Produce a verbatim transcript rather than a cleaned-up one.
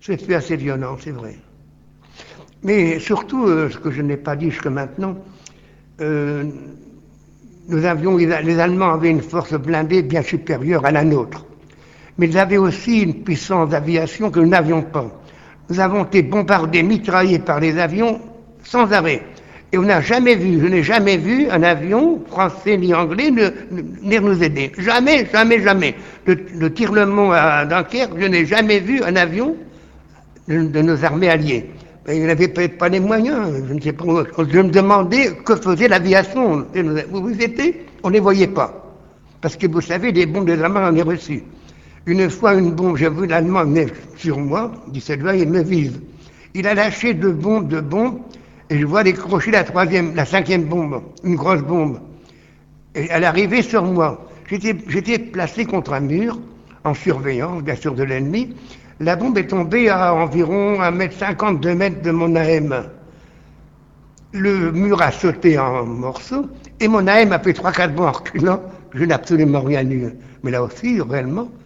C'était assez violent, c'est vrai. Mais surtout, euh, ce que je n'ai pas dit jusque maintenant, euh, nous avions, les Allemands avaient une force blindée bien supérieure à la nôtre. Mais ils avaient aussi une puissance d'aviation que nous n'avions pas. Nous avons été bombardés, mitraillés par les avions sans arrêt. Et on n'a jamais vu, je n'ai jamais vu un avion français ni anglais ne, ne, venir nous aider. Jamais, jamais, jamais. Le, le Tirlemont à Dunkerque, je n'ai jamais vu un avion de, de nos armées alliées. Et il n'avait peut-être pas les moyens. Je ne sais pas. Je me demandais que faisait l'aviation. Vous vous étiez, on ne les voyait pas. Parce que vous savez, les bombes des Allemands, on les reçues. Une fois, une bombe, j'ai vu l'Allemand venir sur moi, dit cette fois, il me vise. Il a lâché deux bombes, deux bombes, et je vois décrocher la troisième, la cinquième bombe, une grosse bombe. Et elle arrivait sur moi. J'étais, j'étais placé contre un mur, en surveillance, bien sûr, de l'ennemi. La bombe est tombée à environ un mètre cinquante, deux mètres de mon A M. Le mur a sauté en morceaux, et mon A M a fait trois quatre bons en reculant. Je n'ai absolument rien eu. Mais là aussi, réellement,